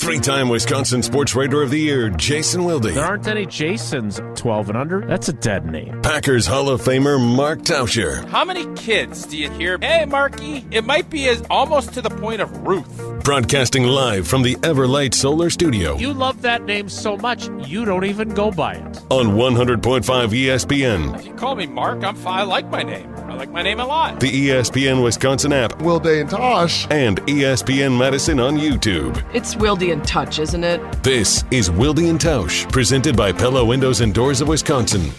Three-time Wisconsin Sports Writer of the Year, Jason Wilde. There aren't any Jasons 12 and under. That's a dead name. Packers Hall of Famer, Mark Tauscher. How many kids do you hear, hey, Marky? It might be almost to the point of Ruth. Broadcasting live from the Everlight Solar Studio. You love that name so much, you don't even go by it. On 100.5 ESPN. If you call me Mark, I'm fine. I like my name. I like my name a lot. The ESPN Wisconsin app. Wilde and Tosh. And ESPN Madison on YouTube. It's Wilde and Touch, isn't it? This is Wilde and Tausch, presented by Pella Windows and Doors of Wisconsin.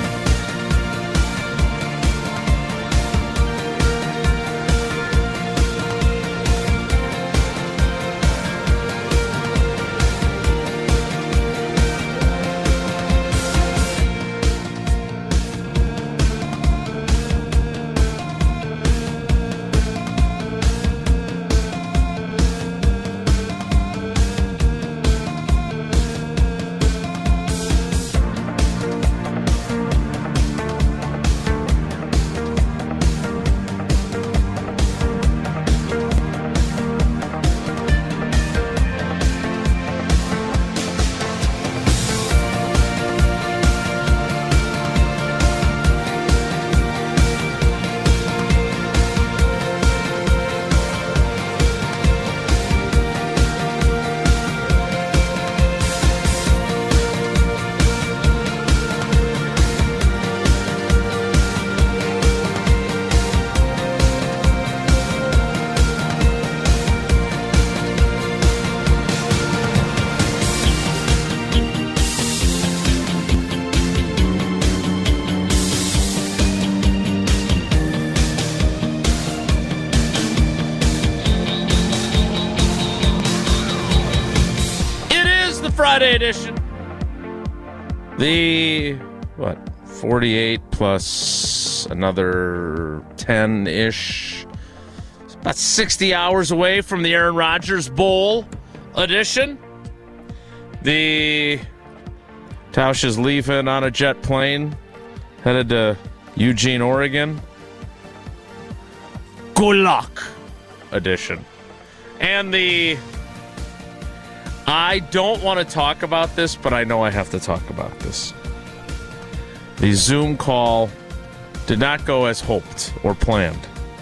Friday edition. The, 48 plus another 10-ish. It's about 60 hours away from the Aaron Rodgers Bowl edition. The Tausch is leaving on a jet plane, headed to Eugene, Oregon. Good luck edition. And the I don't want to talk about this, but I know I have to talk about this. The Zoom call did not go as hoped or planned.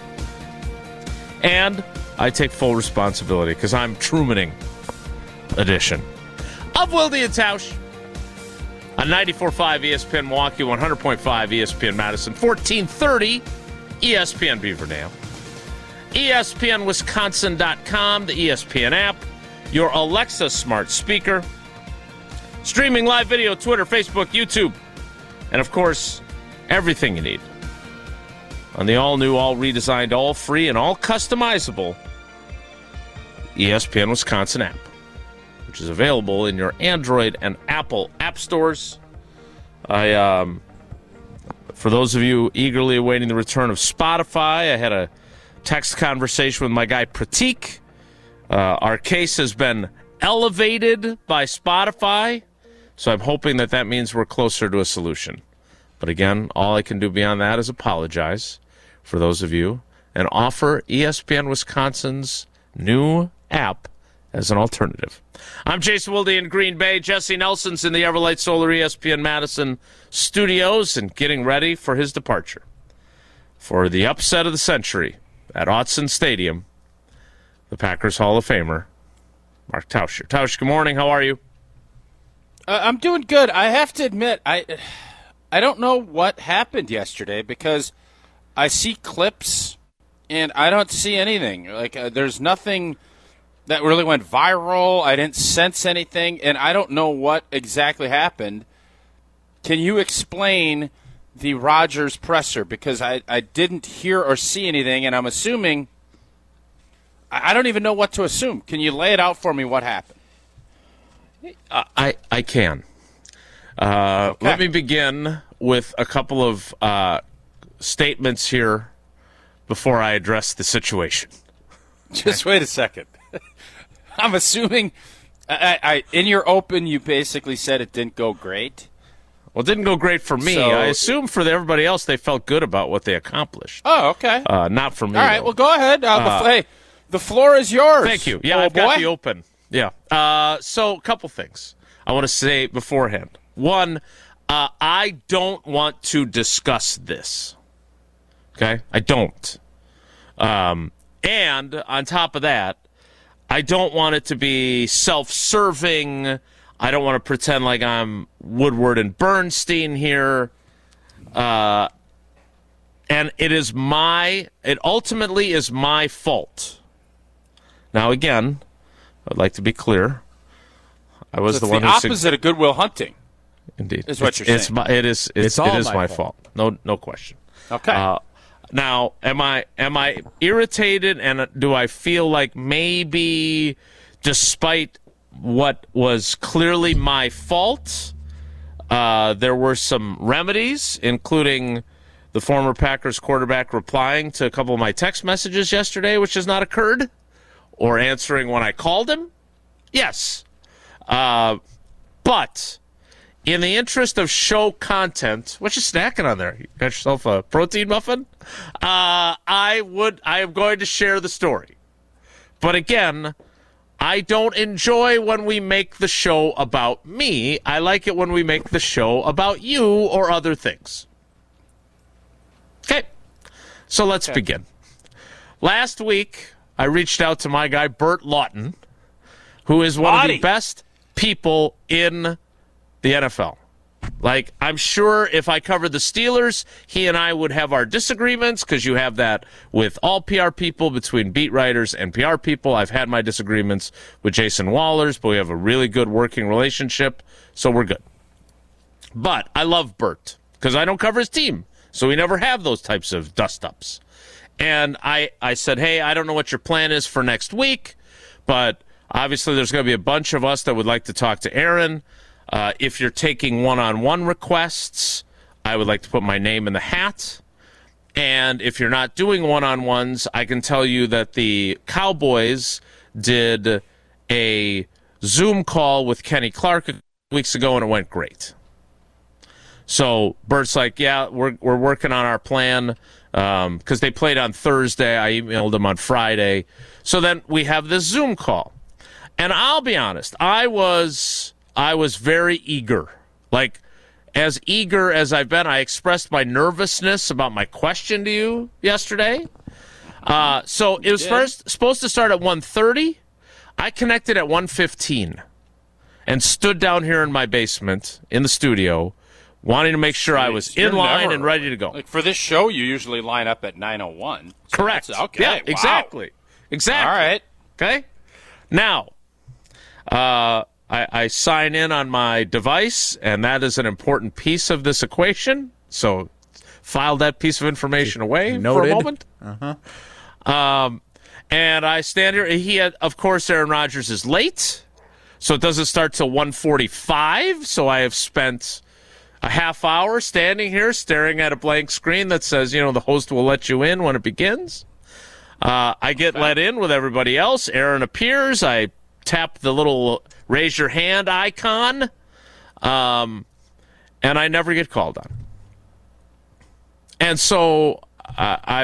And I take full responsibility because I'm Trumaning edition of Wilde and Tausch on 94.5 ESPN Milwaukee, 100.5 ESPN Madison, 1430 ESPN Beaverdale, ESPNWisconsin.com, the ESPN app, your Alexa smart speaker, streaming live video, Twitter, Facebook, YouTube, and, of course, everything you need on the all-new, all-redesigned, all-free, and all-customizable ESPN Wisconsin app, which is available in your Android and Apple app stores. For those of you eagerly awaiting the return of Spotify, I had a text conversation with my guy Pratik. Our case has been elevated by Spotify, so I'm hoping that means we're closer to a solution. But again, all I can do beyond that is apologize for those of you and offer ESPN Wisconsin's new app as an alternative. I'm Jason Wilde in Green Bay. Jesse Nelson's in the Everlight Solar ESPN Madison studios and getting ready for his departure for the upset of the century at Autzen Stadium. The Packers Hall of Famer, Mark Tauscher. Tausch, good morning. How are you? I'm doing good. I have to admit, I don't know what happened yesterday because I see clips and I don't see anything. There's nothing that really went viral. I didn't sense anything, and I don't know what exactly happened. Can you explain the Rodgers presser? Because I didn't hear or see anything, and I'm assuming – I don't even know what to assume. Can you lay it out for me what happened? I can. Okay. Let me begin with a couple of statements here before I address the situation. Just wait a second. I'm assuming in your open you basically said it didn't go great. Well, it didn't go great for me. I assume for everybody else they felt good about what they accomplished. Oh, okay. Not for me. All right, well, go ahead. The floor is yours. Thank you. Yeah, I've got the open. So a couple things I want to say beforehand. One, I don't want to discuss this. Okay? I don't. And on top of that, I don't want it to be self-serving. I don't want to pretend like I'm Woodward and Bernstein here. And it ultimately is my fault. Now, again, I'd like to be clear. I was So the one the who opposite of Goodwill Hunting. Indeed, is what you're saying. It is my fault. No question. Okay. Now, am I irritated, and do I feel like maybe, despite what was clearly my fault, there were some remedies, including the former Packers quarterback replying to a couple of my text messages yesterday, which has not occurred, or answering when I called him? Yes. But in the interest of show content, what you snacking on there? You got yourself a protein muffin? I am going to share the story. But again, I don't enjoy when we make the show about me. I like it when we make the show about you or other things. Okay, so let's begin. Last week, I reached out to my guy, Bert Lawton, who is one of the best people in the NFL. Like, I'm sure if I covered the Steelers, he and I would have our disagreements, because you have that with all PR people, between beat writers and PR people. I've had my disagreements with Jason Wallers, but we have a really good working relationship, so we're good. But I love Bert, because I don't cover his team, so we never have those types of dust-ups. And I said, hey, I don't know what your plan is for next week, but obviously there's going to be a bunch of us that would like to talk to Aaron. If you're taking one-on-one requests, I would like to put my name in the hat. And if you're not doing one-on-ones, I can tell you that the Cowboys did a Zoom call with Kenny Clark a couple weeks ago, and it went great. So Bert's like, yeah, we're working on our plan, because they played on Thursday. I emailed him on Friday. So then we have this Zoom call. And I'll be honest, I was very eager. Like, as eager as I've been, I expressed my nervousness about my question to you yesterday. So it was supposed to start at 1:30. I connected at 1:15 and stood down here in my basement in the studio, wanting to make sure I was in line and ready to go. Like, for this show, you usually line up at 9:01. So correct. Okay. Yeah, wow. Exactly. All right. Okay. Now, I sign in on my device, and that is an important piece of this equation. So file that piece of information away for a moment. And I stand here. Of course, Aaron Rodgers is late, so it doesn't start till 1:45. So I have spent a half hour standing here staring at a blank screen that says, the host will let you in when it begins. I get let in with everybody else. Aaron appears. I tap the little raise your hand icon, and I never get called on. And so I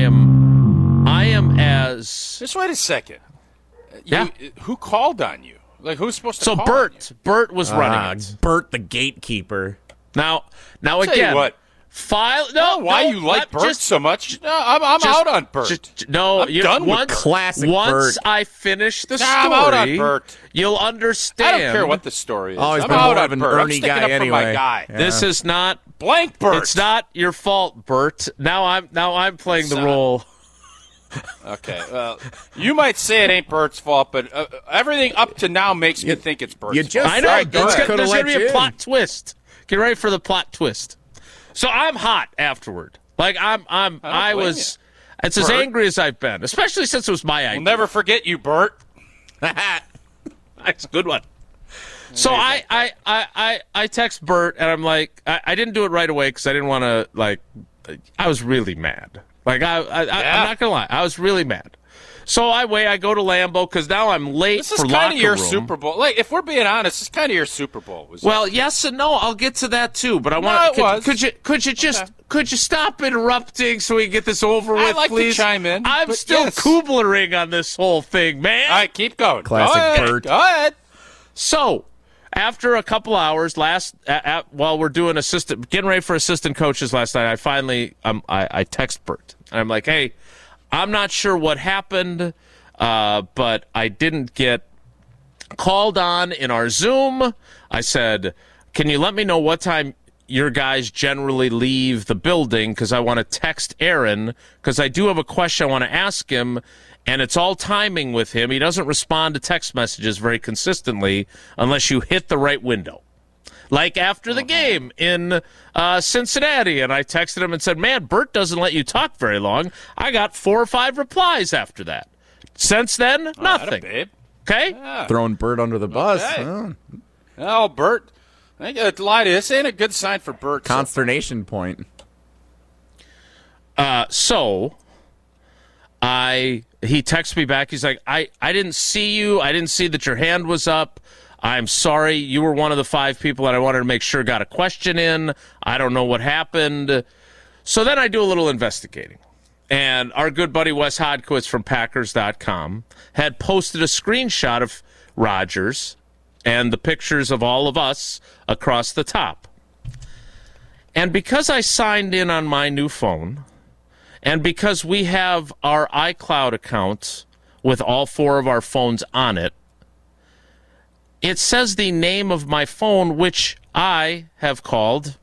am as. Just wait a second. Yeah. Who called on you? Like, who's supposed to call on you? Bert was running it. Bert the gatekeeper. Now Tell again. You what? Why you like Bert so much? No, I'm out on Bert. I'm done with classic Once Bert. I finish the story, I'm out on Bert. You'll understand. I don't care what the story is. Always I'm been out more on of an Bert. I'm Ernie sticking guy up for anyway. my guy. Yeah. This is not Blank Bert. It's not your fault, Bert. Now I'm playing the role. Okay, well, you might say it ain't Bert's fault, but everything up to now makes me think it's Bert's fault. I know. Right, There's Bert. going to be a plot twist. Get ready for the plot twist. So I'm hot afterward. Like I was. It's as angry as I've been, especially since it was my idea. We'll never forget you, Bert. That's a good one. So I text Bert, and I'm like, I didn't do it right away because I didn't want to, like, I was really mad. Like, I'm not going to lie. I was really mad. So I go to Lambeau because now I'm late This is for kind locker of your room. Super Bowl. Like, if we're being honest, this is kind of your Super Bowl. Well, yes and no. I'll get to that too. But I want to. Could you stop interrupting so we can get this over with, I'd like please? to chime in. I'm still Kublering on this whole thing, man. All right, keep going. Classic Bert. Go ahead. So, after a couple hours, while we're doing getting ready for assistant coaches last night, I finally I text Bert and I'm like, hey, I'm not sure what happened, but I didn't get called on in our Zoom. I said, can you let me know what time your guys generally leave the building? Because I want to text Aaron, because I do have a question I want to ask him, and it's all timing with him. He doesn't respond to text messages very consistently unless you hit the right window. Like after the game in Cincinnati, and I texted him and said, man, Bert doesn't let you talk very long. I got 4 or 5 replies after that. Since then, nothing. Babe. Okay? Yeah. Throwing Bert under the bus. Okay. Oh. Oh, Bert. I got to lie to you. This ain't a good sign for Bert. Consternation point. So he texts me back. He's like, I didn't see you. I didn't see that your hand was up. I'm sorry. You were one of the 5 people that I wanted to make sure got a question in. I don't know what happened. So then I do a little investigating. And our good buddy Wes Hodkiewicz from Packers.com had posted a screenshot of Rodgers and the pictures of all of us across the top. And because I signed in on my new phone, and because we have our iCloud account with all 4 of our phones on it, it says the name of my phone, which I have called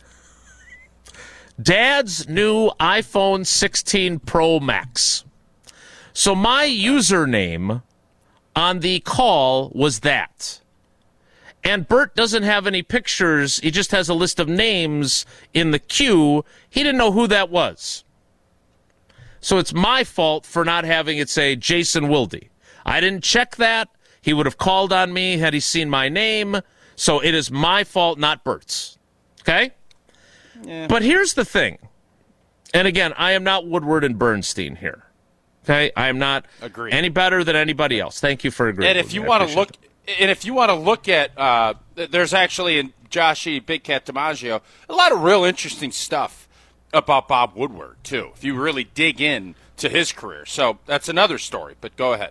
Dad's new iPhone 16 Pro Max. So my username on the call was that. And Bert doesn't have any pictures. He just has a list of names in the queue. He didn't know who that was. So it's my fault for not having it say Jason Wilde. I didn't check that. He would have called on me had he seen my name. So it is my fault, not Bert's. Okay? Yeah. But here's the thing. And again, I am not Woodward and Bernstein here. Okay? I am not any better than anybody else. Thank you for agreeing. And if you want to look at, there's actually in Josh E. Big Cat DiMaggio a lot of real interesting stuff about Bob Woodward too. If you really dig in to his career, so that's another story. But go ahead.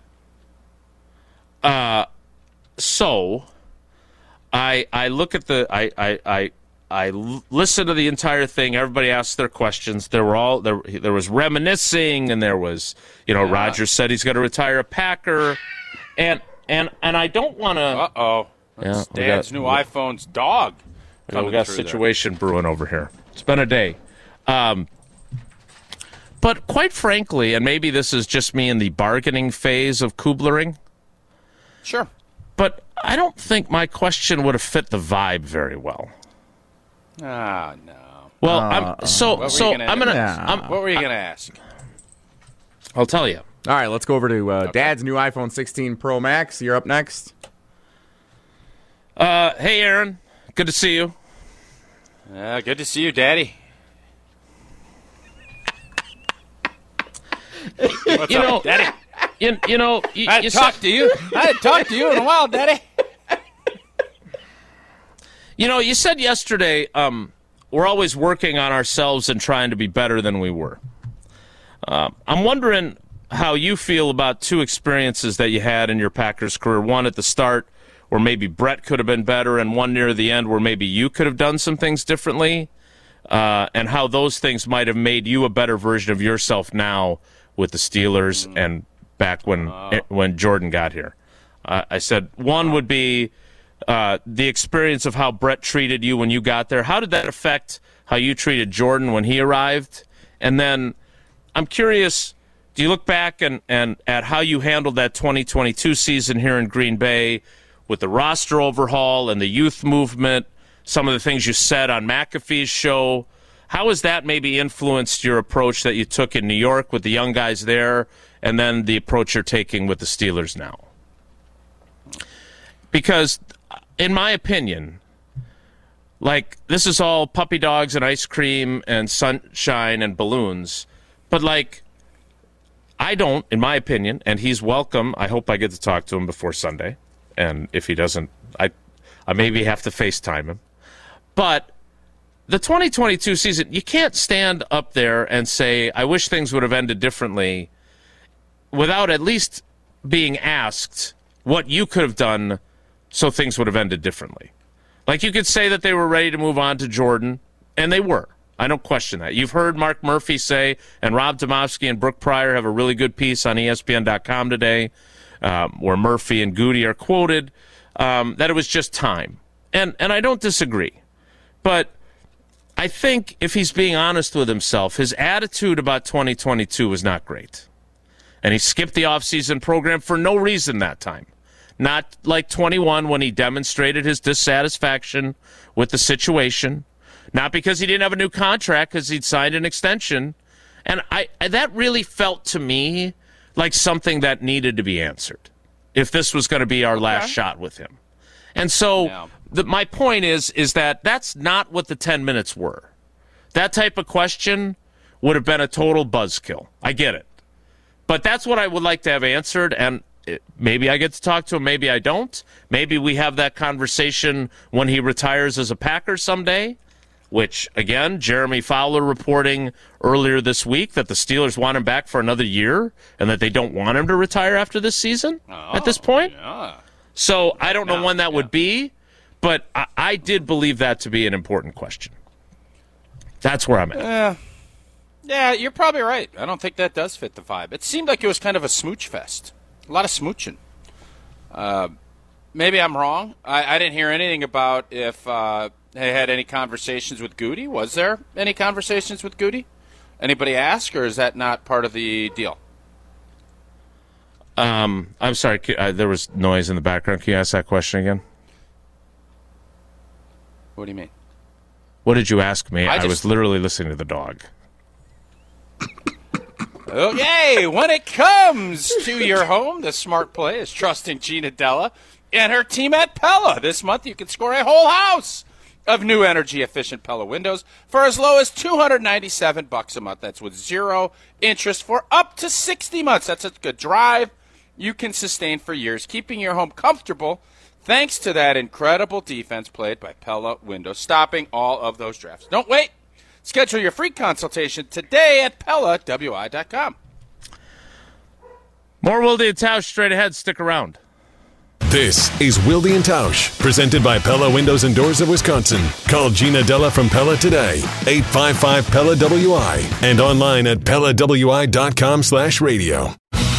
So I look at I listened to the entire thing. Everybody asked their questions. There was reminiscing, and there was, Rodgers said he's going to retire a Packer, and I don't want to. That's Dad's new iPhone's dog. We got a situation brewing over here. It's been a day, but quite frankly, and maybe this is just me in the bargaining phase of Kublering. Sure, but I don't think my question would have fit the vibe very well. No. Well, what were you gonna ask? I'll tell you. All right, let's go over to Dad's new iPhone 16 Pro Max. You're up next. Hey, Aaron. Good to see you. Good to see you, Daddy. What's up, Daddy? I hadn't talked to you. I hadn't talked to you in a while, Daddy. You said yesterday we're always working on ourselves and trying to be better than we were. I'm wondering how you feel about 2 experiences that you had in your Packers career. One at the start where maybe Brett could have been better, and one near the end where maybe you could have done some things differently, and how those things might have made you a better version of yourself now with the Steelers and back when Jordan got here. I said one would be the experience of how Brett treated you when you got there. How did that affect how you treated Jordan when he arrived? And then I'm curious, do you look back and at how you handled that 2022 season here in Green Bay with the roster overhaul and the youth movement, some of the things you said on McAfee's show? How has that maybe influenced your approach that you took in New York with the young guys there, and then the approach you're taking with the Steelers now? Because, in my opinion, this is all puppy dogs and ice cream and sunshine and balloons, but, I don't, in my opinion, and he's welcome. I hope I get to talk to him before Sunday. And if he doesn't, I maybe have to FaceTime him. But the 2022 season, you can't stand up there and say, I wish things would have ended differently without at least being asked what you could have done so things would have ended differently. Like, you could say that they were ready to move on to Jordan, and they were. I don't question that. You've heard Mark Murphy say, and Rob Domofsky and Brooke Pryor have a really good piece on ESPN.com today, where Murphy and Goody are quoted, that it was just time. And I don't disagree. But I think if he's being honest with himself, his attitude about 2022 was not great. And he skipped the offseason program for no reason that time. Not like 21 when he demonstrated his dissatisfaction with the situation. Not because he didn't have a new contract, because he'd signed an extension. And that really felt to me like something that needed to be answered if this was going to be our last shot with him. And so my point is that that's not what the 10 minutes were. That type of question would have been a total buzzkill. I get it. But that's what I would like to have answered, and maybe I get to talk to him, maybe I don't. Maybe we have that conversation when he retires as a Packer someday, which, again, Jeremy Fowler reporting earlier this week that the Steelers want him back for another year and that they don't want him to retire after this season at this point. Yeah. So I don't know when that would be, but I did believe that to be an important question. That's where I'm at. Yeah, you're probably right. I don't think that does fit the vibe. It seemed like it was kind of a smooch fest. A lot of smooching. Maybe I'm wrong. I didn't hear anything about if they had any conversations with Goody. Was there any conversations with Goody? Anybody ask, or is that not part of the deal? I'm sorry. There was noise in the background. Can you ask that question again? What do you mean? What did you ask me? I was literally listening to the dog. Okay, when it comes to your home, the smart play is trusting Gina Della and her team at Pella. This month, you can score a whole house of new energy-efficient Pella windows for as low as $297 a month. That's with zero interest for up to 60 months. That's a good drive you can sustain for years, keeping your home comfortable thanks to that incredible defense played by Pella Windows, stopping all of those drafts. Don't wait. Schedule your free consultation today at PellaWI.com. More Wilde and Tausch straight ahead. Stick around. This is Wilde and Tausch, presented by Pella Windows and Doors of Wisconsin. Call Gina Della from Pella today, 855-PELLA-WI, and online at PellaWI.com/radio.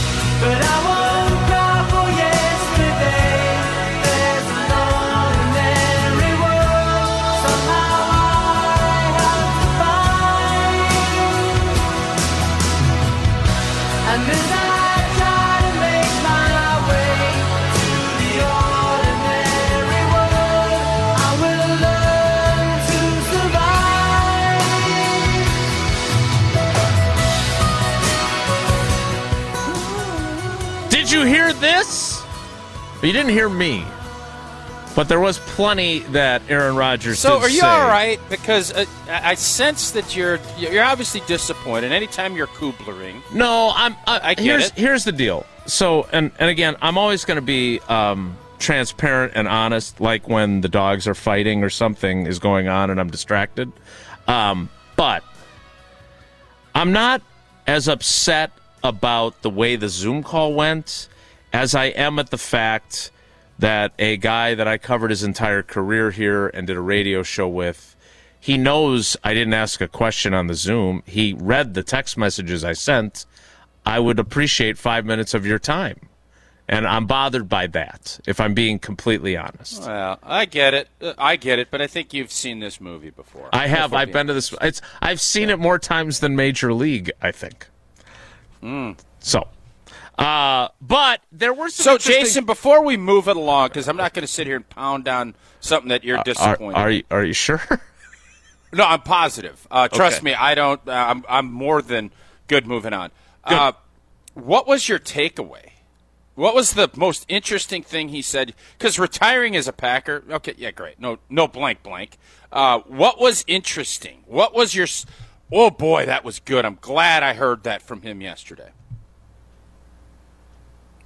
Did you hear this? You didn't hear me. But there was plenty that Aaron Rodgers did say. So are you all right? Because I sense that you're obviously disappointed anytime you're Kublering. No, I get it. Here's the deal. So, and again, I'm always going to be transparent and honest, like when the dogs are fighting or something is going on and I'm distracted. But I'm not as upset about the way the Zoom call went as I am at the fact that a guy that I covered his entire career here and did a radio show with, he knows I didn't ask a question on the Zoom. He read the text messages I sent. I would appreciate 5 minutes of your time. And I'm bothered by that, if I'm being completely honest. Well, I get it. But I think you've seen this movie before. I have. I've been to this. I've seen it more times than Major League, I think. So, but there were some. So, Jason, before we move it along, because I'm not going to sit here and pound on something that you're disappointed. Are you sure? No, I'm positive. Trust me, I don't. I'm more than good moving on. What was your takeaway? What was the most interesting thing he said? Because retiring as a Packer, okay, yeah, great. No blank. What was interesting? What was your? Oh boy, that was good. I'm glad I heard that from him yesterday.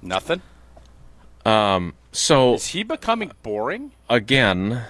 Nothing. So Is he becoming boring? again,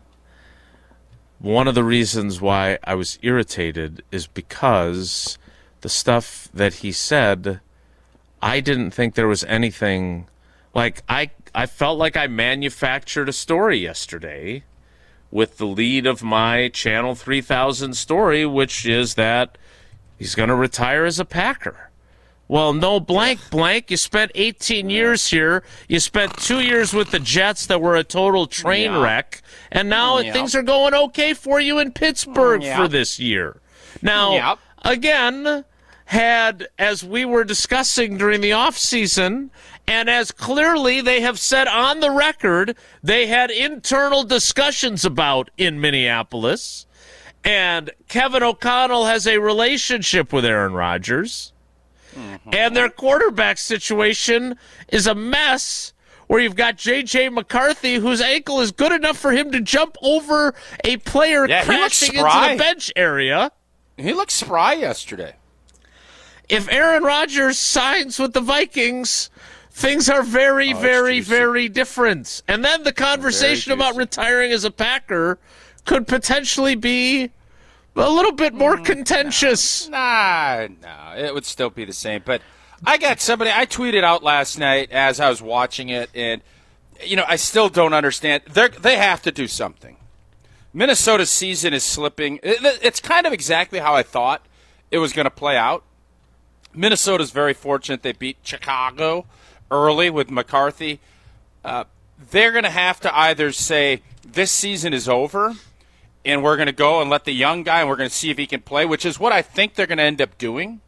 one of the reasons why I was irritated is because the stuff that he said, I didn't think there was anything. Like, I felt like I manufactured a story yesterday with the lead of my Channel 3000 story, which is that he's going to retire as a Packer. Well, no, blank. You spent 18 years here. You spent 2 years with the Jets that were a total train wreck. And now things are going okay for you in Pittsburgh for this year. Now, again, as we were discussing during the offseason, and as clearly they have said on the record, they had internal discussions about in Minneapolis. And Kevin O'Connell has a relationship with Aaron Rodgers. And their quarterback situation is a mess where you've got J.J. McCarthy, whose ankle is good enough for him to jump over a player crashing into the bench area. He looked spry yesterday. If Aaron Rodgers signs with the Vikings, things are very, very, very different. And then the conversation about retiring as a Packer could potentially be a little bit more contentious. No, it would still be the same. But I tweeted out last night as I was watching it, and, I still don't understand. They have to do something. Minnesota's season is slipping. It's kind of exactly how I thought it was going to play out. Minnesota's very fortunate they beat Chicago early with McCarthy. They're going to have to either say this season is over and we're going to go and let the young guy and we're going to see if he can play, which is what I think they're going to end up doing,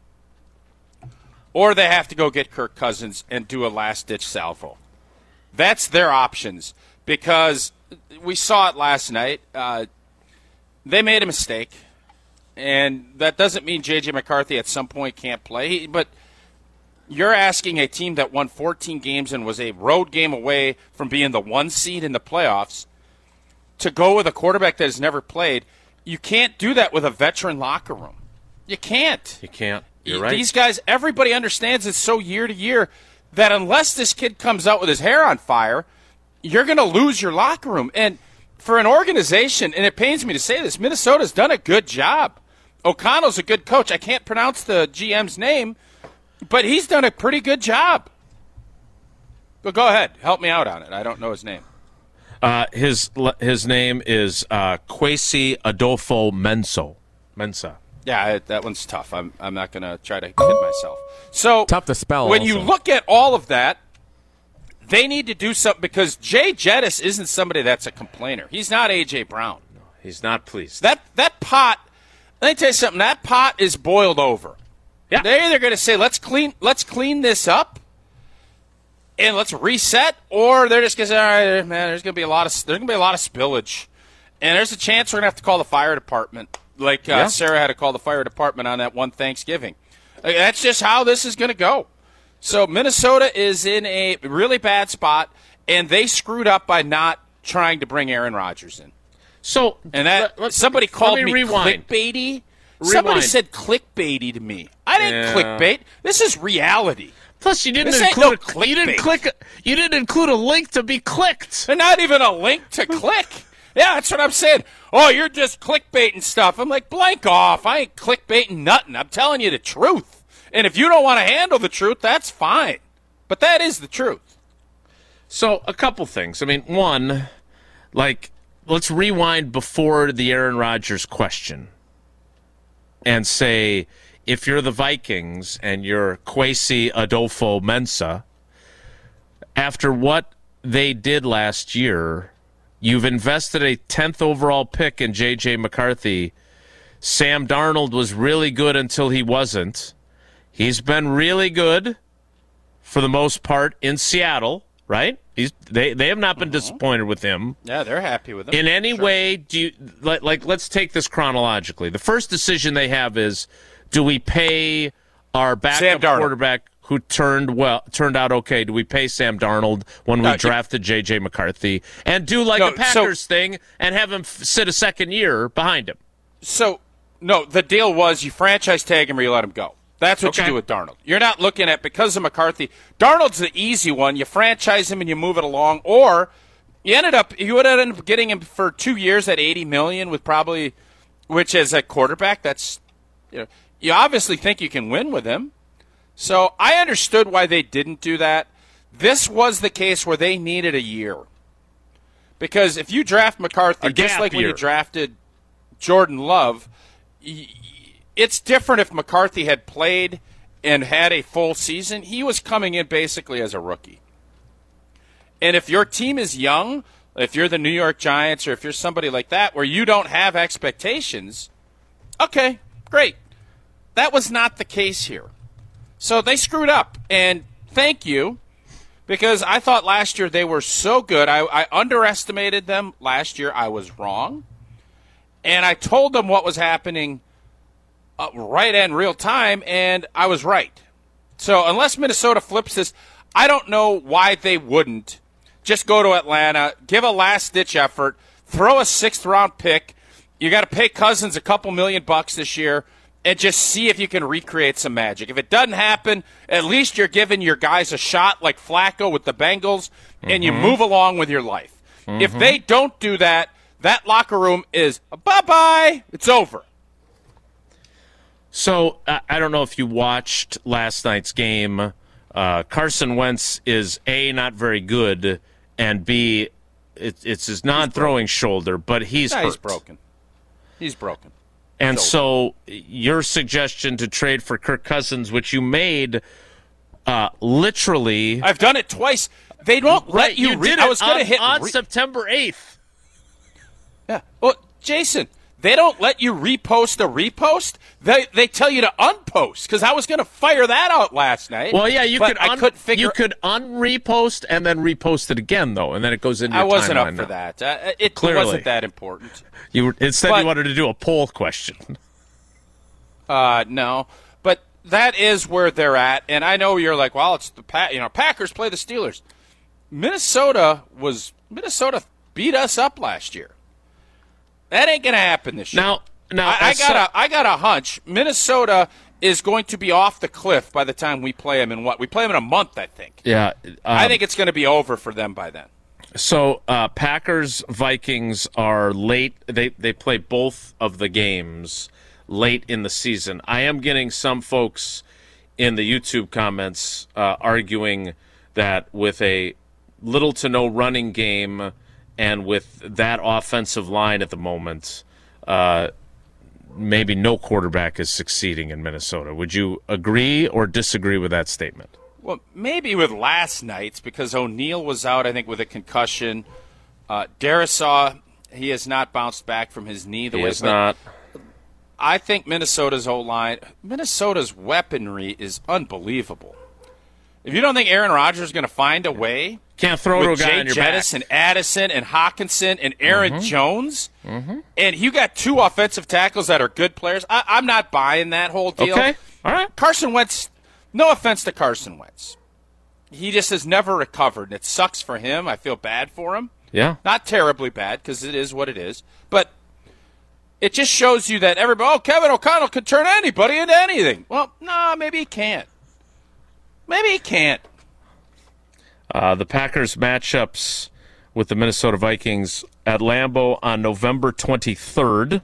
or they have to go get Kirk Cousins and do a last-ditch salvo. That's their options because we saw it last night. They made a mistake, and that doesn't mean J.J. McCarthy at some point can't play, but you're asking a team that won 14 games and was a road game away from being the 1 seed in the playoffs to go with a quarterback that has never played. You can't do that with a veteran locker room. You can't. You can't. You're right. These guys, everybody understands it's so year to year that unless this kid comes out with his hair on fire, you're going to lose your locker room. And for an organization, and it pains me to say this, Minnesota's done a good job. O'Connell's a good coach. I can't pronounce the GM's name, but he's done a pretty good job. But go ahead. Help me out on it. I don't know his name. His name is Kwesi Adolfo-Mensah. Yeah, that one's tough. I'm not going to try to kid myself. So tough to spell. When you look at all of that, they need to do something because Jay Jettis isn't somebody that's a complainer. He's not A.J. Brown. No, he's not pleased. That pot, let me tell you something, that pot is boiled over. Yeah. They're either going to say, let's clean this up and let's reset, or they're just going to say, all right, man, there's going to be a lot of spillage. And there's a chance we're going to have to call the fire department, like Sarah had to call the fire department on that one Thanksgiving. That's just how this is going to go. So Minnesota is in a really bad spot, and they screwed up by not trying to bring Aaron Rodgers in. So, and that somebody called me clickbaity. Somebody said clickbaity to me. I didn't clickbait. This is reality. Plus, you didn't include a link to be clicked, and not even a link to click. Yeah, that's what I'm saying. Oh, you're just clickbaiting stuff. I'm like, blank off. I ain't clickbaiting nothing. I'm telling you the truth. And if you don't want to handle the truth, that's fine. But that is the truth. So, a couple things. I mean, one, let's rewind before the Aaron Rodgers question and say, if you're the Vikings and you're Kwesi Adolfo-Mensah, after what they did last year, you've invested a 10th overall pick in J.J. McCarthy. Sam Darnold was really good until he wasn't. He's been really good for the most part in Seattle, right? They have not been disappointed with him. Yeah, they're happy with him. In any way, do you let's take this chronologically. The first decision they have is, do we pay our backup quarterback who turned out okay? Do we pay Sam Darnold when we drafted J.J. McCarthy and do a Packers thing and have him sit a second year behind him? So, no, the deal was you franchise tag him or you let him go. That's what you do with Darnold. You're not looking at, because of McCarthy, Darnold's the easy one. You franchise him and you move it along, or you would end up getting him for 2 years at $80 million with probably, which as a quarterback, that's, you obviously think you can win with him. So I understood why they didn't do that. This was the case where they needed a year. Because if you draft McCarthy, just like when you drafted Jordan Love, it's different if McCarthy had played and had a full season. He was coming in basically as a rookie. And if your team is young, if you're the New York Giants or if you're somebody like that where you don't have expectations, okay, great. That was not the case here. So they screwed up, and thank you, because I thought last year they were so good. I underestimated them last year. I was wrong. And I told them what was happening right in real time, and I was right. So unless Minnesota flips this, I don't know why they wouldn't just go to Atlanta, give a last-ditch effort, throw a 6th-round pick. You got to pay Cousins a couple $1 million this year, and just see if you can recreate some magic. If it doesn't happen, at least you're giving your guys a shot like Flacco with the Bengals, and you move along with your life. If they don't do that, that locker room is bye-bye. It's over. So I don't know if you watched last night's game. Carson Wentz is, A, not very good, and B, it's his non-throwing shoulder, but he's hurt. He's broken. And so your suggestion to trade for Kirk Cousins, which you made literally... I've done it twice. They don't let you... I was going to hit... on September 8th. Yeah. Well, Jason... They don't let you repost a repost. They tell you to unpost, because I was going to fire that out last night. Well, yeah, you could unrepost and then repost it again, though, and then it goes into your timeline. I wasn't up for that. It wasn't that important. Instead, you wanted to do a poll question. No, but that is where they're at, and I know you're like, well, it's the Packers play the Steelers. Minnesota beat us up last year. That ain't going to happen this year. Now I got a hunch. Minnesota is going to be off the cliff by the time we play them we play them in a month, I think. Yeah. I think it's going to be over for them by then. So Packers, Vikings are late. They play both of the games late in the season. I am getting some folks in the YouTube comments arguing that with a little to no running game and with that offensive line at the moment, maybe no quarterback is succeeding in Minnesota. Would you agree or disagree with that statement? Well, maybe with last night's, because O'Neal was out, I think, with a concussion. Darisaw, he has not bounced back from his knee. He has not. I think Minnesota's O-line, Minnesota's weaponry is unbelievable. If you don't think Aaron Rodgers is going to find a way... Can't throw to a guy on your back. And Addison and Hawkinson and Aaron Jones. And you got 2 offensive tackles that are good players. I'm not buying that whole deal. Okay. All right. Carson Wentz, no offense to Carson Wentz. He just has never recovered, and it sucks for him. I feel bad for him. Yeah. Not terribly bad, because it is what it is. But it just shows you that Kevin O'Connell could turn anybody into anything. Well, no, maybe he can't. Maybe he can't. The Packers matchups with the Minnesota Vikings at Lambeau on November 23rd.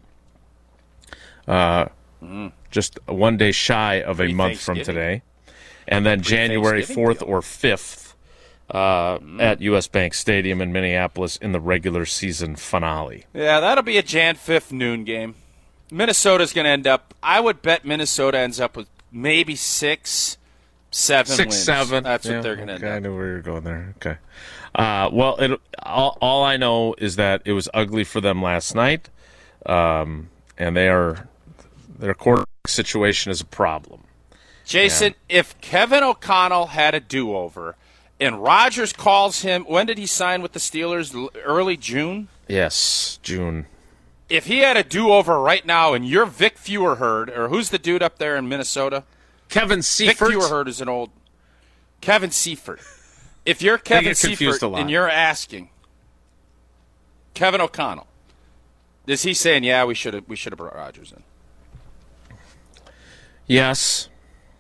Just 1 day shy of a month from today. And then January 4th or 5th at U.S. Bank Stadium in Minneapolis in the regular season finale. Yeah, that'll be a Jan 5th noon game. Minnesota's going to end up, I would bet Minnesota ends up with maybe 6-7 wins. 7. That's what they're going to end up. I knew where you were going there. Okay. Well, all I know is that it was ugly for them last night, and their quarterback situation is a problem. Jason, if Kevin O'Connell had a do-over and Rodgers calls him, when did he sign with the Steelers? Early June? Yes, June. If he had a do-over right now and you're Vic Feuerherd, or who's the dude up there in Minnesota? Kevin Seifert. Vic Feuerherd is an old Kevin Seifert. If you're Kevin Seifert and you're asking Kevin O'Connell, is he saying, yeah, we should have brought Rodgers in? Yes.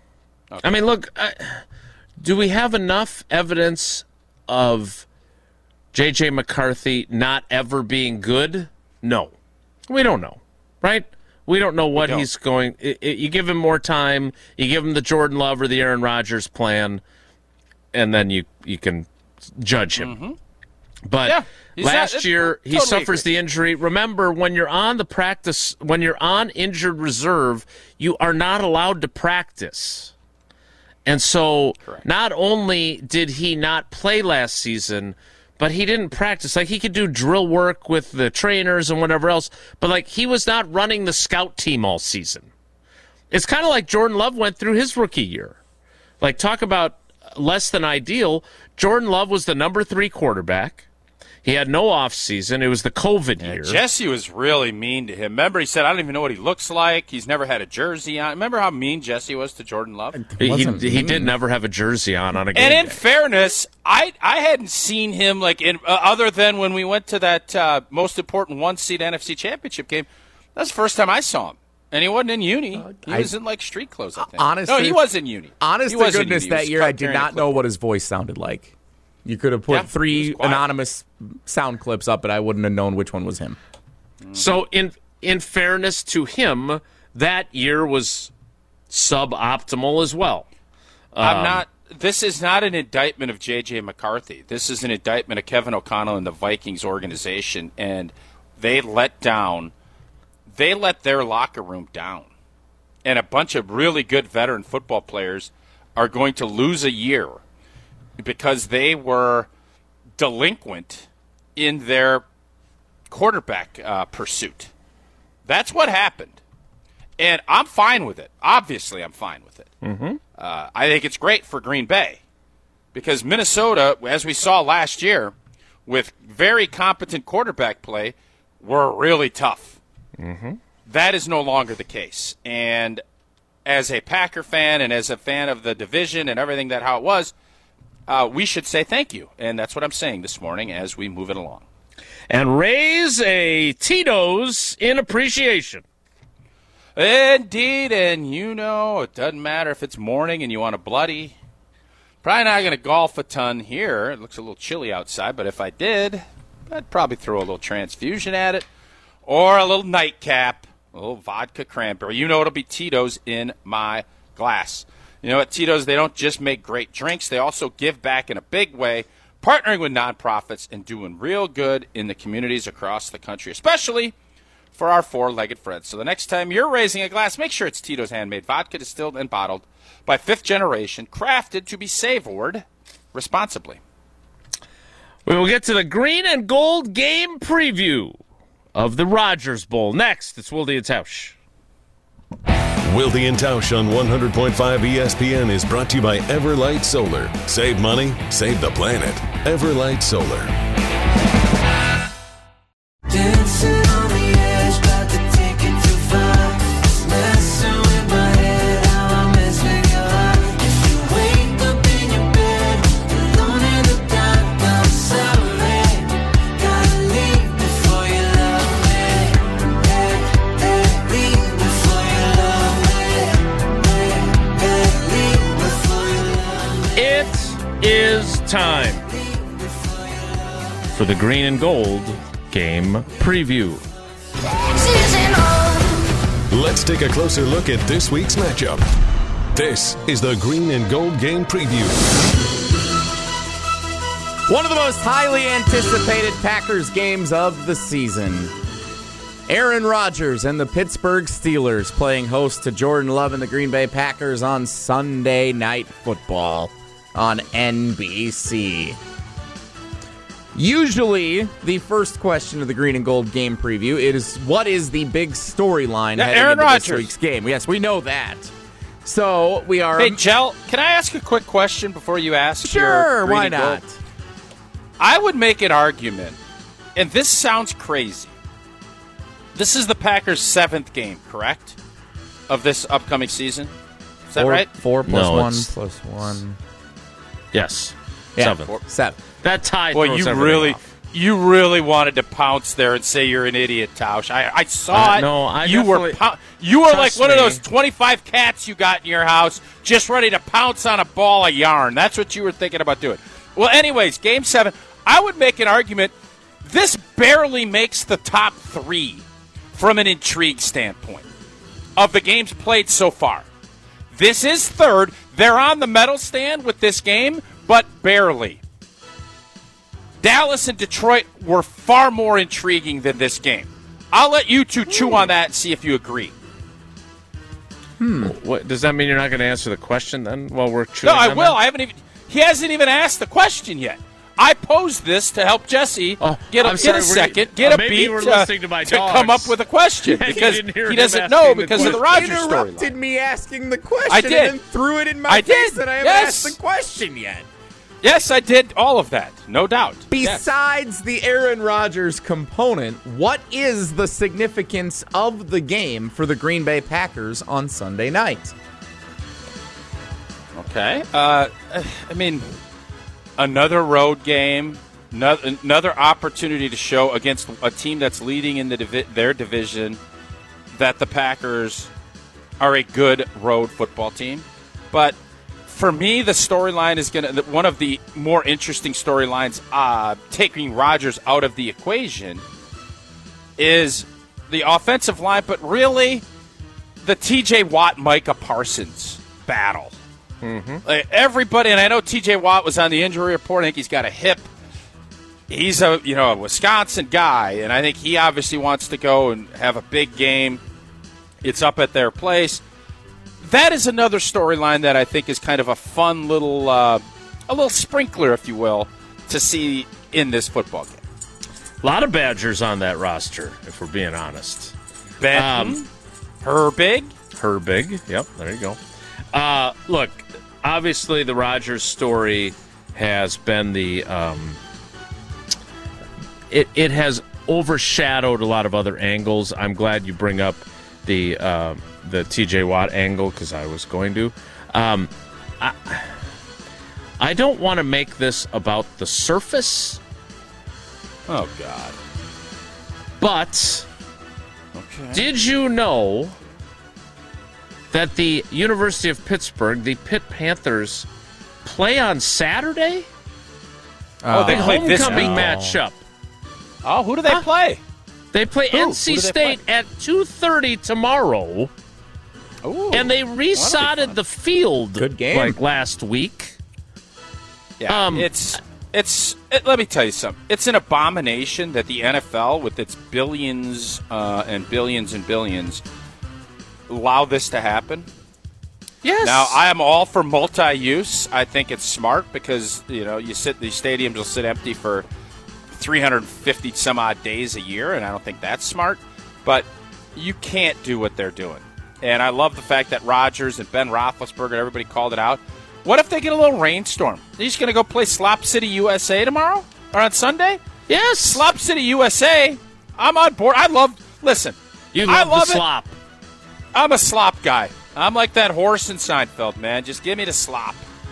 I mean, look, do we have enough evidence of J.J. McCarthy not ever being good? No. We don't know, right? We don't know what he's going. You give him more time, you give him the Jordan Love or the Aaron Rodgers plan, and then you can judge him. Mm-hmm. But last year he suffers the injury. Remember, when you're on injured reserve, you are not allowed to practice. And so not only did he not play last season, but he didn't practice. Like, he could do drill work with the trainers and whatever else, but, like, he was not running the scout team all season. It's kind of like Jordan Love went through his rookie year. Like, talk about less than ideal. Jordan Love was the number 3 quarterback. He had no offseason. It was the COVID year. Jesse was really mean to him. Remember, he said, I don't even know what he looks like. He's never had a jersey on. Remember how mean Jesse was to Jordan Love? He did never have a jersey on a game And in day. fairness, I hadn't seen him, like, other than when we went to that most important one-seed NFC Championship game. That's the first time I saw him. And he wasn't in uni. He was in, like, street clothes, I think. Honestly, no, he was in uni. Honest to goodness, that year I did not know what his voice sounded like. You could have put 3 anonymous sound clips up, and I wouldn't have known which one was him. So, in fairness to him, that year was suboptimal as well. This is not an indictment of J.J. McCarthy. This is an indictment of Kevin O'Connell and the Vikings organization, and they let their locker room down. And a bunch of really good veteran football players are going to lose a year because they were delinquent in their quarterback pursuit. That's what happened. And I'm fine with it. Obviously, I'm fine with it. Mm-hmm. I think it's great for Green Bay because Minnesota, as we saw last year, with very competent quarterback play, were really tough. Mm-hmm. That is no longer the case. And as a Packer fan and as a fan of the division and everything how it was, we should say thank you. And that's what I'm saying this morning as we move it along. And raise a Tito's in appreciation. Indeed, and it doesn't matter if it's morning and you want a bloody. Probably not going to golf a ton here. It looks a little chilly outside, but if I did, I'd probably throw a little transfusion at it. Or a little nightcap, a little vodka cranberry. It'll be Tito's in my glass. At Tito's, they don't just make great drinks. They also give back in a big way, partnering with nonprofits and doing real good in the communities across the country, especially for our four-legged friends. So the next time you're raising a glass, make sure it's Tito's handmade vodka, distilled and bottled by fifth generation, crafted to be savored responsibly. We will get to the green and gold game preview of the Rogers Bowl. Next, it's Wilde and Tausch. Wilde and Tausch on 100.5 ESPN is brought to you by Everlight Solar. Save money, save the planet. Everlight Solar. Dancing on the edge, about to take it too far. Messing with my head, how I mess with your heart. If you wake up in your bed, alone in the dark, I'm sorry. Gotta leave before you love me. Leave before you love me. Leave before you love me. It is time for the green and gold game preview. Let's take a closer look at this week's matchup. This is the Green and Gold Game Preview. One of the most highly anticipated Packers games of the season. Aaron Rodgers and the Pittsburgh Steelers playing host to Jordan Love and the Green Bay Packers on Sunday Night Football on NBC. Usually, the first question of the Green and Gold Game Preview is, what is the big storyline heading Aaron into Rodgers. this week's game? Yes, we know that. So, we are... Hey, Jell, can I ask a quick question before you ask? Sure, your green why and gold? not? I would make an argument, and this sounds crazy. This is the Packers' 7th game, correct? Of this upcoming season? Is that right? 4 plus No, 1 it's- plus 1. Yes. Yeah, 7. 7. That tie Boy, throws you everything really, off. You really wanted to pounce there and say you're an idiot, Tausch. I saw it. No, I you were definitely- you were like Trust one of me. those 25 cats you got in your house, just ready to pounce on a ball of yarn. That's what you were thinking about doing. Well, anyways, Game 7, I would make an argument. This barely makes the top 3 from an intrigue standpoint of the games played so far. This is third. They're on the medal stand with this game, but barely. Dallas and Detroit were far more intriguing than this game. I'll let you two chew on that and see if you agree. What, does that mean you're not going to answer the question then while we're chewing No, I on will. that? I haven't even. He hasn't even asked the question yet. I posed this to help Jesse get I'm a sorry, second, were get you- a maybe beat you were listening to my dogs. come up with a question Yeah, you because didn't hear he him doesn't know asking the because of the question. Rogers Interrupted storyline. me asking the question I did. and then threw it in my I face did. that I haven't Yes. asked the question yet. Yes, I did all of that, no doubt. Yes. Besides the Aaron Rodgers component, what is the significance of the game for the Green Bay Packers on Sunday night? Okay. I mean, another road game, another opportunity to show against a team that's leading in their division that the Packers are a good road football team. But for me, the storyline is going to one of the more interesting storylines taking Rodgers out of the equation is the offensive line, but really the T.J. Watt, Micah Parsons battle. Like everybody, and I know T.J. Watt was on the injury report. I think he's got a hip. He's a Wisconsin guy, and I think he obviously wants to go and have a big game. It's up at their place. That is another storyline that I think is kind of a fun little, a little sprinkler, if you will, to see in this football game. A lot of Badgers on that roster, if we're being honest. Benton, Herbig. Herbig. Yep, there you go. Look, obviously the Rodgers story has been the it has overshadowed a lot of other angles. I'm glad you bring up the T.J. Watt angle because I was going to. I don't want to make this about the surface, Oh, God. but Okay. did you know that the University of Pittsburgh, the Pitt Panthers, play on Saturday? Oh, they The played this homecoming week. matchup. Oh, who do they play? They play Who? NC Who do they State at 2:30 tomorrow, Ooh. and they fun. resodded the field Good game. like last week. Yeah, let me tell you something. It's an abomination that the NFL, with its billions and billions and billions, allow this to happen. Yes. Now, I am all for multi-use. I think it's smart because these stadiums will sit empty for 350 some odd days a year, and I don't think that's smart. But you can't do what they're doing. And I love the fact that Rodgers and Ben Roethlisberger, everybody called it out. What if they get a little rainstorm? Are you just going to go play Slop City, USA tomorrow? Or on Sunday? yes. Slop City, USA. I'm on board. Listen. You I love love the it. slop. I'm a slop guy. I'm like that horse in Seinfeld, man. Just give me the slop.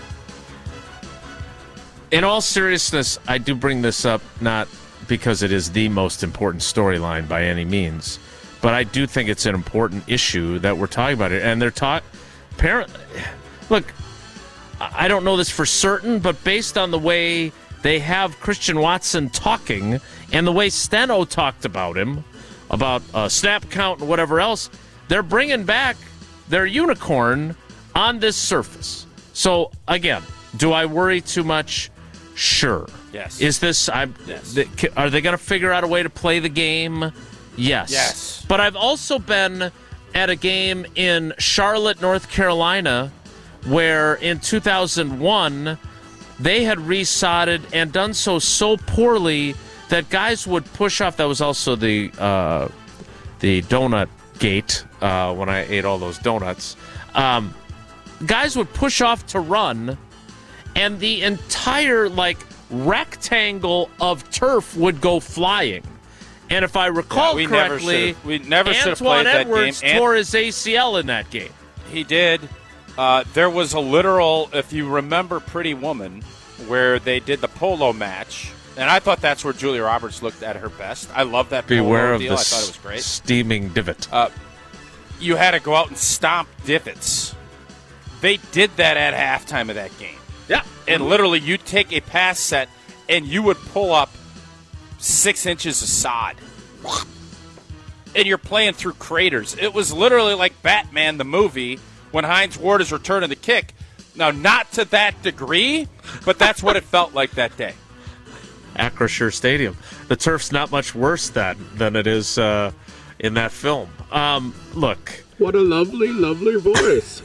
In all seriousness, I do bring this up not because it is the most important storyline by any means, but I do think it's an important issue that we're talking about it. And they're apparently, look, I don't know this for certain, but based on the way they have Christian Watson talking and the way Steno talked about him, about snap count and whatever else, they're bringing back their unicorn on this surface. So, again, do I worry too much? Sure. Yes. Is this? Yes. Are they going to figure out a way to play the game? Yes. Yes. But I've also been at a game in Charlotte, North Carolina, where in 2001 they had resodded and done so poorly that guys would push off. That was also the donut gate when I ate all those donuts. Guys would push off to run, and the entire rectangle of turf would go flying. And if I recall we correctly, never should have Antoine played that Edwards game. tore his ACL in that game. He did. There was a literal, if you remember Pretty Woman, where they did the polo match And I thought that's where Julia Roberts looked at her best. I love that Beware polo of deal. the I thought it was great. steaming divot. You had to go out and stomp divots. They did that at halftime of that game. Yeah. And literally, you'd take a pass set and you would pull up 6 inches of sod. And you're playing through craters. It was literally like Batman the movie when Hines Ward is returning the kick. Now, not to that degree, but that's what it felt like that day. Acrisure Stadium. The turf's not much worse than it is in that film. Look. What a lovely, lovely voice.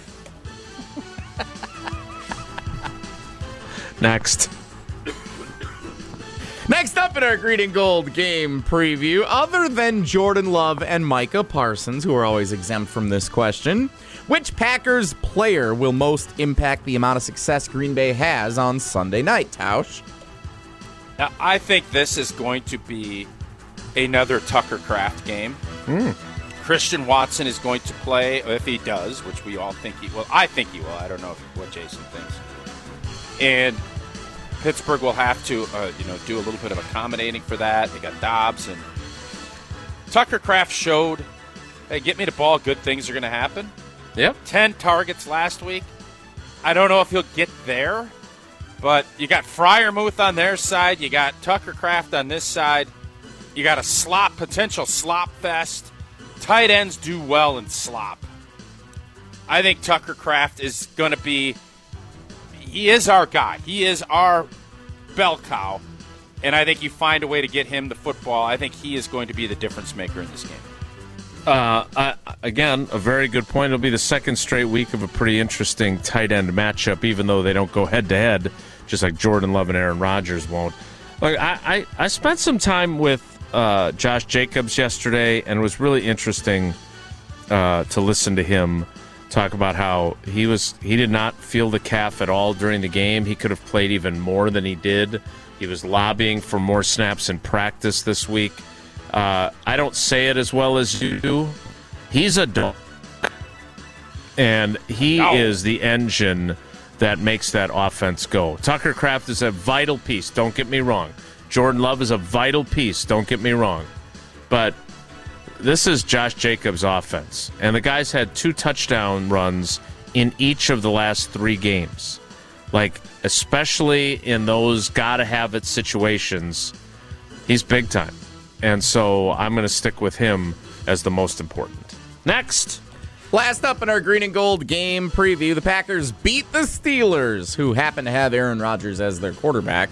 Next. Next up in our Green and Gold game preview, other than Jordan Love and Micah Parsons, who are always exempt from this question, which Packers player will most impact the amount of success Green Bay has on Sunday night, Tausch? Now, I think this is going to be another Tucker Kraft game. Christian Watson is going to play, if he does, which we all think he will. I think he will. I don't know what Jason thinks. And Pittsburgh will have to, do a little bit of accommodating for that. They got Dobbs, and Tucker Kraft showed, hey, get me the ball, good things are going to happen. Yep. 10 targets last week. I don't know if he'll get there, but you got Freiermuth on their side. You got Tucker Kraft on this side. You got a potential slop fest. Tight ends do well in slop. I think Tucker Kraft is going to be, he is our guy. He is our bell cow. And I think you find a way to get him the football. I think he is going to be the difference maker in this game. Again, a very good point. It'll be the second straight week of a pretty interesting tight end matchup, even though they don't go head-to-head, just like Jordan Love and Aaron Rodgers won't. Look, I spent some time with Josh Jacobs yesterday, and it was really interesting to listen to him talk about how he did not feel the calf at all during the game. He could have played even more than he did. He was lobbying for more snaps in practice this week. I don't say it as well as you do. He's a dog, and he is the engine that makes that offense go. Tucker Kraft is a vital piece, don't get me wrong. Jordan Love is a vital piece, don't get me wrong. But this is Josh Jacobs' offense, and the guy's had 2 touchdown runs in each of the last 3 games. Like, especially in those gotta-have-it situations, he's big time. And so I'm going to stick with him as the most important. Next. Last up in our Green and Gold game preview, the Packers beat the Steelers, who happen to have Aaron Rodgers as their quarterback,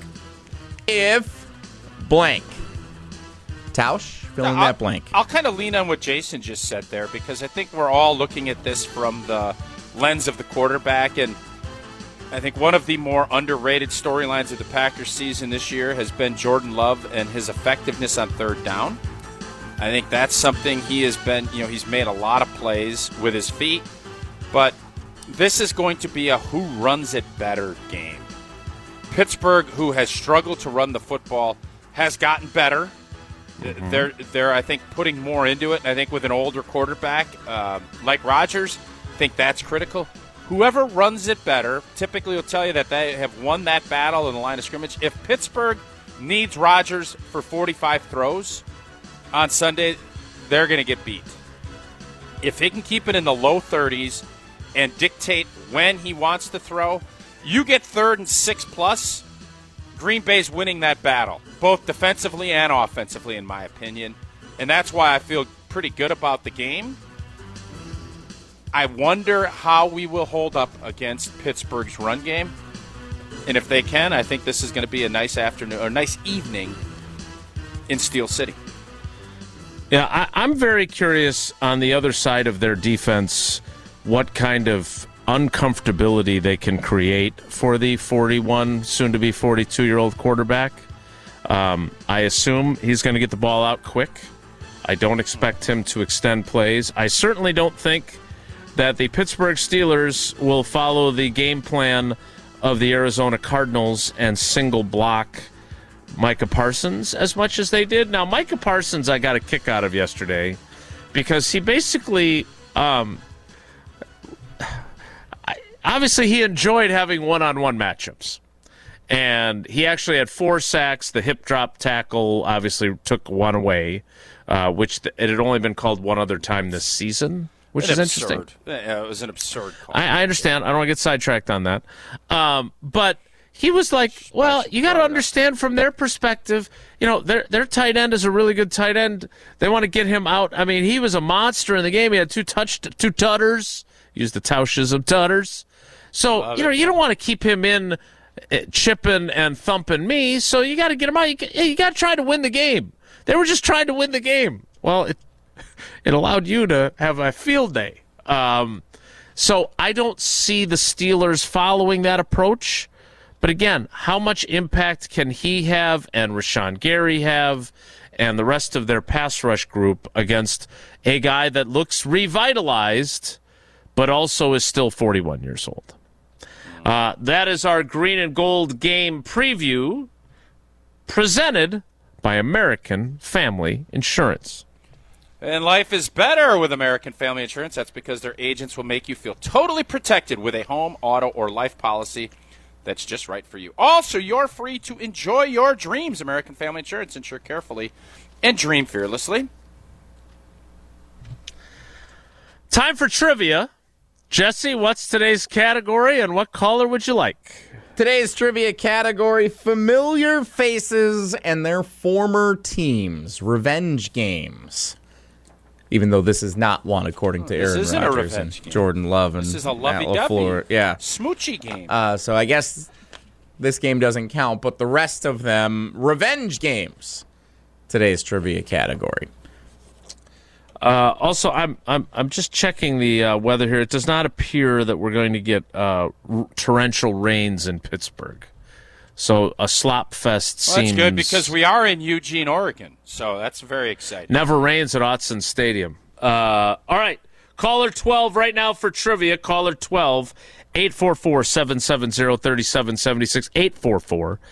if blank. Tausch, fill in that blank. I'll kind of lean on what Jason just said there, because I think we're all looking at this from the lens of the quarterback, and I think one of the more underrated storylines of the Packers season this year has been Jordan Love and his effectiveness on third down. I think that's something he has been, he's made a lot of plays with his feet, but this is going to be a who runs it better game. Pittsburgh, who has struggled to run the football, has gotten better. They're, I think, putting more into it, and I think with an older quarterback like Rodgers, I think that's critical. Whoever runs it better typically will tell you that they have won that battle in the line of scrimmage. If Pittsburgh needs Rodgers for 45 throws on Sunday, they're going to get beat. If he can keep it in the low 30s and dictate when he wants to throw, you get 3rd and 6+, Green Bay's winning that battle, both defensively and offensively, in my opinion. And that's why I feel pretty good about the game. I wonder how we will hold up against Pittsburgh's run game. And if they can, I think this is going to be a nice afternoon or nice evening in Steel City. Yeah, I'm very curious on the other side of their defense what kind of uncomfortability they can create for the 41, soon-to-be 42-year-old quarterback. I assume he's going to get the ball out quick. I don't expect him to extend plays. I certainly don't think that the Pittsburgh Steelers will follow the game plan of the Arizona Cardinals and single block Micah Parsons as much as they did. Now, Micah Parsons I got a kick out of yesterday because he basically obviously he enjoyed having one-on-one matchups. And he actually had 4 sacks. The hip drop tackle obviously took one away, which it had only been called one other time this season, which is interesting. Yeah, it was an absurd call. I understand. I don't want to get sidetracked on that. But he was like, well, you got to understand from their perspective, their tight end is a really good tight end. They want to get him out. I mean, he was a monster in the game. He had 2 tutters. Used the Taushism tutters. So, you don't want to keep him in chipping and thumping me, so you got to get him out. You got to try to win the game. They were just trying to win the game. Well, it allowed you to have a field day. So I don't see the Steelers following that approach. But again, how much impact can he have and Rashawn Gary have and the rest of their pass rush group against a guy that looks revitalized but also is still 41 years old? That is our green and gold game preview presented by American Family Insurance. And life is better with American Family Insurance. That's because their agents will make you feel totally protected with a home, auto, or life policy that's just right for you. Also, you're free to enjoy your dreams. American Family Insurance. Insure carefully and dream fearlessly. Time for trivia. Jesse, what's today's category and what caller would you like? Today's trivia category, familiar faces and their former teams, revenge games. Even though this is not one, according to Aaron isn't a Rodgers and revenge game. Jordan Love and This is a Matt lovey-dovey, LaFleur. Yeah. smoochy game. So I guess this game doesn't count, but the rest of them, revenge games. Today's trivia category. Also, I'm just checking the weather here. It does not appear that we're going to get torrential rains in Pittsburgh. So a slop fest seems... That's good because we are in Eugene, Oregon. So that's very exciting. Never rains at Autzen Stadium. All right. Caller 12 right now for trivia. Caller 12, 844-770-3776.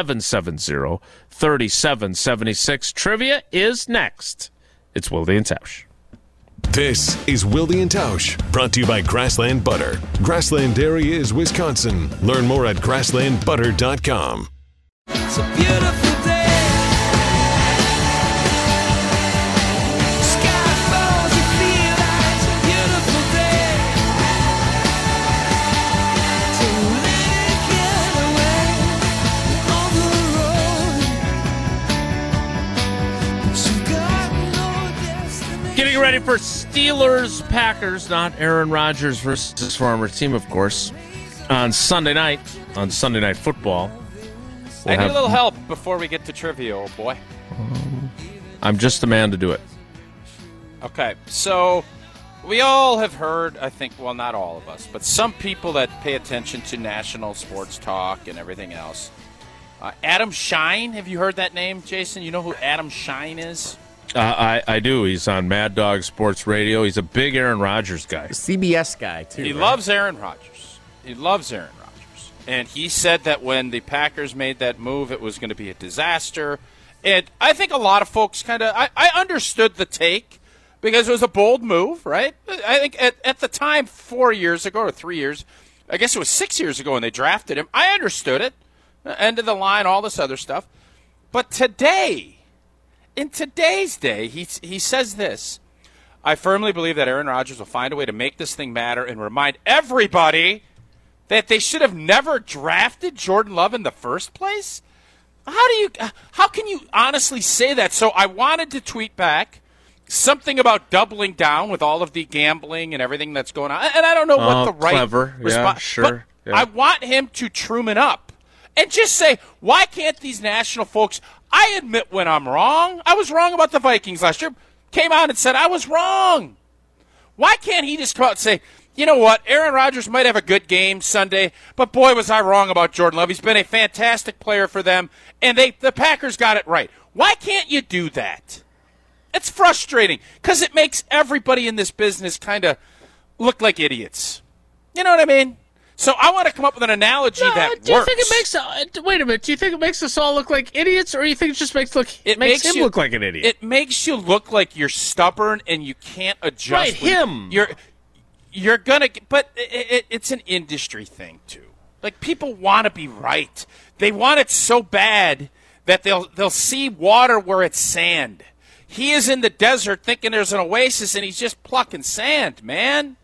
844-770-3776. Trivia is next. It's Wilde and Tausch. This is Wilde and Tausch, brought to you by Grassland Butter. Grassland Dairy is Wisconsin. Learn more at grasslandbutter.com. It's a beautiful day. Sky falls, you feel like it's a beautiful day. To let it get away on the road. But you got no destiny. Getting ready for Steelers-Packers, not Aaron Rodgers versus former team, of course, on Sunday Night Football. I need a little help before we get to trivia, old boy. I'm just the man to do it. Okay, so we all have heard, I think, well, not all of us, but some people that pay attention to national sports talk and everything else. Adam Shine, have you heard that name, Jason? You know who Adam Shine is? I do. He's on Mad Dog Sports Radio. He's a big Aaron Rodgers guy. CBS guy, too. He right? loves Aaron Rodgers. He loves Aaron Rodgers. And he said that when the Packers made that move, it was going to be a disaster. And I think a lot of folks kind of, I understood the take because it was a bold move, right? I think at the time, 4 years ago or 3 years, I guess it was 6 years ago when they drafted him, I understood it. End of the line, all this other stuff. But today, in today's day, he says this. I firmly believe that Aaron Rodgers will find a way to make this thing matter and remind everybody that they should have never drafted Jordan Love in the first place? How can you honestly say that? So I wanted to tweet back something about doubling down with all of the gambling and everything that's going on. And I don't know what the right clever. response. Yeah, sure. But I want him to Truman up and just say, why can't these national folks, I admit when I'm wrong. I was wrong about the Vikings last year. Came out and said I was wrong. Why can't he just come out and say, you know what, Aaron Rodgers might have a good game Sunday, but boy, was I wrong about Jordan Love. He's been a fantastic player for them, and the Packers got it right. Why can't you do that? It's frustrating because it makes everybody in this business kind of look like idiots. You know what I mean? So I want to come up with an analogy that works. Do you think it makes? Wait a minute. Do you think it makes us all look like idiots, or you think it just makes him look like an idiot? It makes you look like you're stubborn and you can't adjust. Right, him. You're gonna, but it's an industry thing too. Like, people want to be right. They want it so bad that they'll see water where it's sand. He is in the desert thinking there's an oasis, and he's just plucking sand, man.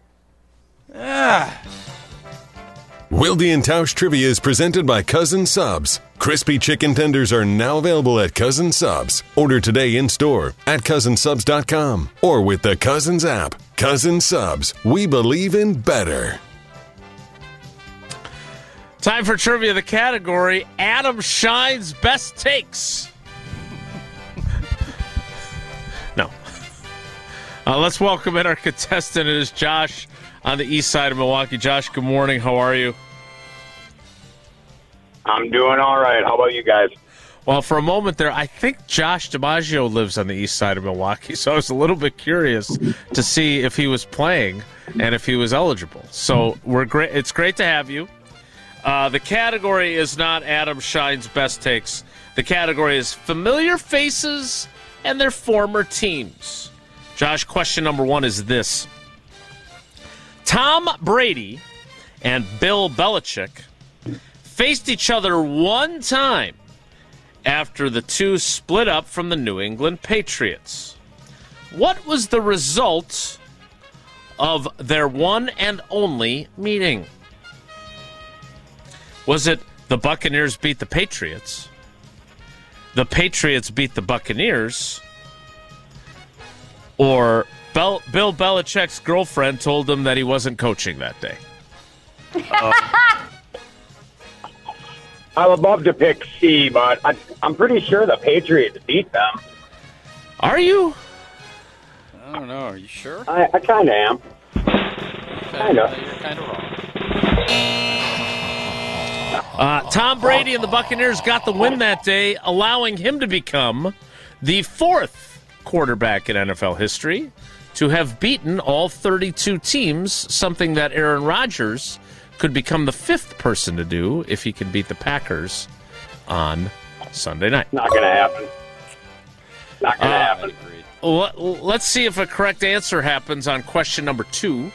Wilde and Tausch Trivia is presented by Cousin Subs. Crispy chicken tenders are now available at Cousin Subs. Order today in store at cousinsubs.com or with the Cousins app. Cousin Subs, we believe in better. Time for trivia. The category, Adam Schein's best takes. No. Let's welcome in our contestant. It is Josh on the east side of Milwaukee. Josh, good morning. How are you? I'm doing all right. How about you guys? Well, for a moment there, I think Josh DiMaggio lives on the east side of Milwaukee, so I was a little bit curious to see if he was playing and if he was eligible. So we're great. It's great to have you. The category is not Adam Schein's best takes. The category is familiar faces and their former teams. Josh, question number 1 is this. Tom Brady and Bill Belichick faced each other one time after the two split up from the New England Patriots. What was the result of their one and only meeting? Was it the Buccaneers beat the Patriots, the Patriots beat the Buccaneers, or Bill Belichick's girlfriend told him that he wasn't coaching that day? I would love to pick C, but I'm pretty sure the Patriots beat them. Are you? I don't know. Are you sure? I kind of am. Kind of. You're kind of wrong. Tom Brady and the Buccaneers got the win that day, allowing him to become the 4th quarterback in NFL history to have beaten all 32 teams, something that Aaron Rodgers could become the 5th person to do if he can beat the Packers on Sunday night. Not going to happen. Not going to happen. Let's see if a correct answer happens on question number 2.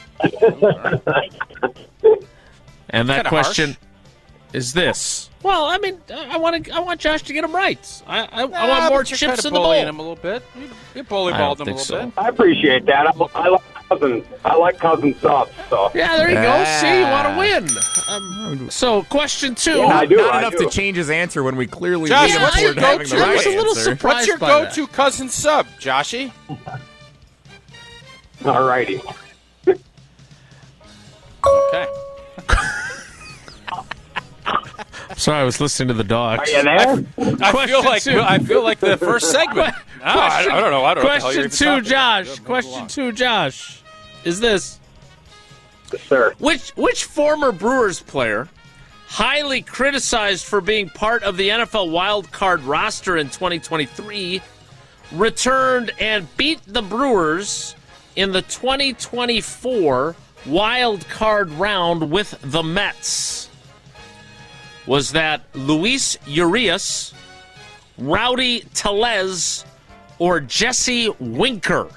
And that question is this. Well, I mean, I want Josh to get him right. I want more chips kind of in the bowl. bullying him a little bit. You bully-balled him a little bit. I appreciate that. I like Cousin Subs. So. Yeah, there you go. See, you want to win. So, question 2. Yeah, I do. Not enough to change his answer when we clearly Josh, lead him what's your toward having the go-to? I right was a little answer. surprised. What's your by go-to cousin sub, Joshy? All righty. Okay. Sorry, I was listening to the dogs. Are you there? I feel like the first segment. I don't know. I don't know what the hell you're Question even 2, talking Josh. about. Question 2, Josh, is this. Sir. Which former Brewers player, highly criticized for being part of the NFL wild card roster in 2023, returned and beat the Brewers in the 2024 wild card round with the Mets? Was that Luis Urias, Rowdy Tellez, or Jesse Winker?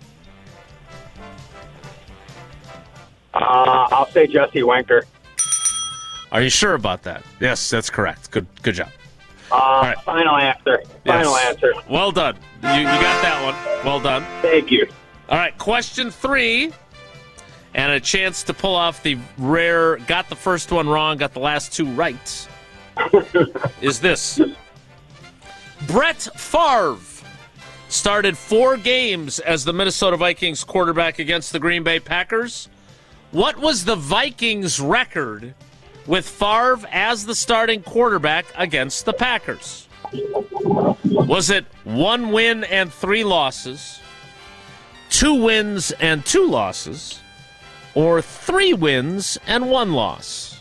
I'll say Jesse Winker. Are you sure about that? Yes, that's correct. Good job. Right. Final answer. Final Yes. answer. Well done. You got that one. Well done. Thank you. All right, question 3. And a chance to pull off the rare, got the first one wrong, got the last 2 right, is this. Brett Favre started 4 games as the Minnesota Vikings quarterback against the Green Bay Packers. What was the Vikings' record with Favre as the starting quarterback against the Packers? Was it 1 win and 3 losses, 2 wins and 2 losses, or 3 wins and 1 loss?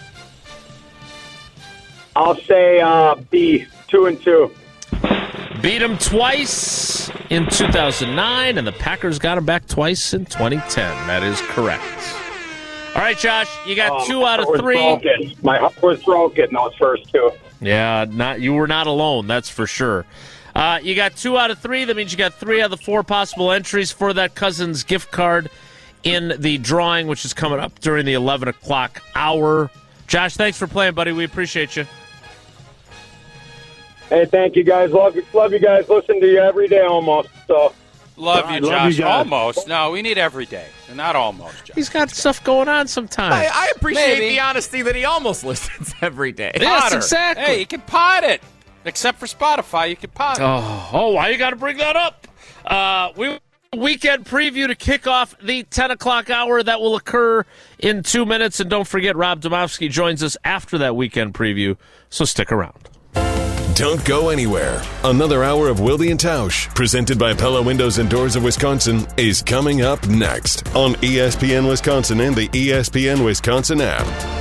I'll say B, 2-2. Beat him twice in 2009, and the Packers got him back twice in 2010. That is correct. All right, Josh, you got 2 out of 3. My heart was broken those first 2. Yeah, you were not alone, that's for sure. You got 2 out of 3. That means you got 3 out of the 4 possible entries for that Cousins gift card in the drawing, which is coming up during the 11 o'clock hour. Josh, thanks for playing, buddy. We appreciate you. Hey, thank you guys. Love you guys. Listen to you every day almost. So Love you, Love Josh. you guys. Almost. No, we need every day. Not almost, Josh. He's got stuff going on sometimes. I appreciate Maybe. the honesty that he almost listens every day. Yes, Potter. exactly. Hey, you can pot it. Except for Spotify, you can pot it. Oh, why you got to bring that up? We weekend preview to kick off the 10 o'clock hour. That will occur in 2 minutes. And don't forget, Rob Domofsky joins us after that weekend preview, so stick around. Don't go anywhere. Another hour of Wilde and Tausch, presented by Pella Windows and Doors of Wisconsin, is coming up next on ESPN Wisconsin and the ESPN Wisconsin app.